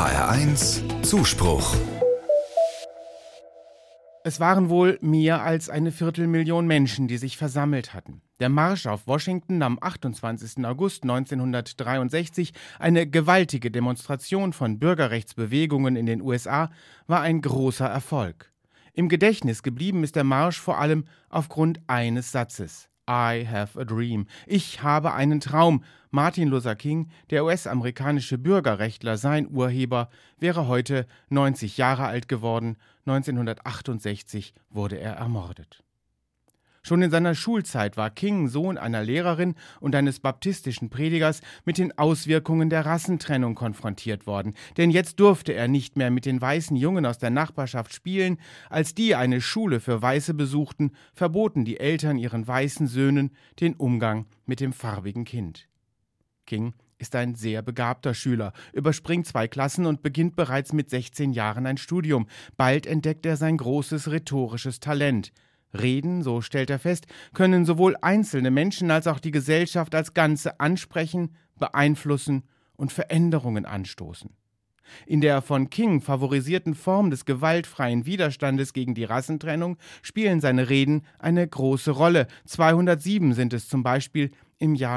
HR1 Zuspruch. Es waren wohl mehr als 250.000 Menschen, die sich versammelt hatten. Der Marsch auf Washington am 28. August 1963, eine gewaltige Demonstration von Bürgerrechtsbewegungen in den USA, war ein großer Erfolg. Im Gedächtnis geblieben ist der Marsch vor allem aufgrund eines Satzes: I have a dream. Ich habe einen Traum. Martin Luther King, der US-amerikanische Bürgerrechtler, sein Urheber, wäre heute 90 Jahre alt geworden. 1968 wurde er ermordet. Schon in seiner Schulzeit war King, Sohn einer Lehrerin und eines baptistischen Predigers, mit den Auswirkungen der Rassentrennung konfrontiert worden. Denn jetzt durfte er nicht mehr mit den weißen Jungen aus der Nachbarschaft spielen. Als die eine Schule für Weiße besuchten, verboten die Eltern ihren weißen Söhnen den Umgang mit dem farbigen Kind. King ist ein sehr begabter Schüler, überspringt 2 Klassen und beginnt bereits mit 16 Jahren ein Studium. Bald entdeckt er sein großes rhetorisches Talent. Reden, so stellt er fest, können sowohl einzelne Menschen als auch die Gesellschaft als Ganze ansprechen, beeinflussen und Veränderungen anstoßen. In der von King favorisierten Form des gewaltfreien Widerstandes gegen die Rassentrennung spielen seine Reden eine große Rolle. 207 sind es zum Beispiel im Jahr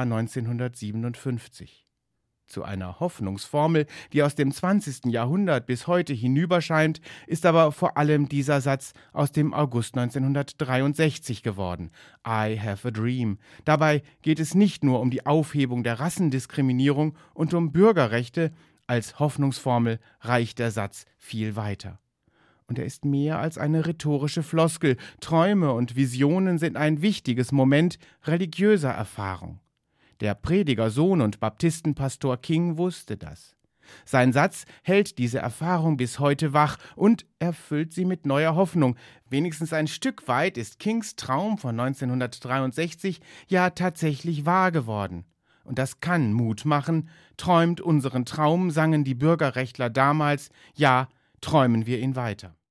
1957. Zu einer Hoffnungsformel, die aus dem 20. Jahrhundert bis heute hinüberscheint, ist aber vor allem dieser Satz aus dem August 1963 geworden: I have a dream. Dabei geht es nicht nur um die Aufhebung der Rassendiskriminierung und um Bürgerrechte. Als Hoffnungsformel reicht der Satz viel weiter. Und er ist mehr als eine rhetorische Floskel. Träume und Visionen sind ein wichtiges Moment religiöser Erfahrung. Der Predigersohn und Baptistenpastor King wusste das. Sein Satz hält diese Erfahrung bis heute wach und erfüllt sie mit neuer Hoffnung. Wenigstens ein Stück weit ist Kings Traum von 1963 ja tatsächlich wahr geworden. Und das kann Mut machen. Träumt unseren Traum, sangen die Bürgerrechtler damals. Ja, träumen wir ihn weiter.